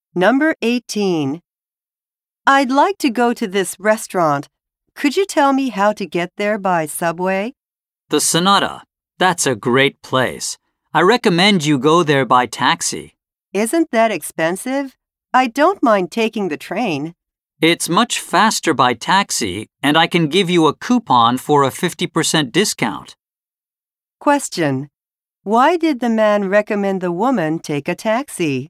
Number 18. I'd like to go to this restaurant. Could you tell me how to get there by subway? The Sonata. That's a great place. I recommend you go there by taxi. Isn't that expensive? I don't mind taking the train. It's much faster by taxi, and I can give you a coupon for a 50% discount. Question. Why did the man recommend the woman take a taxi?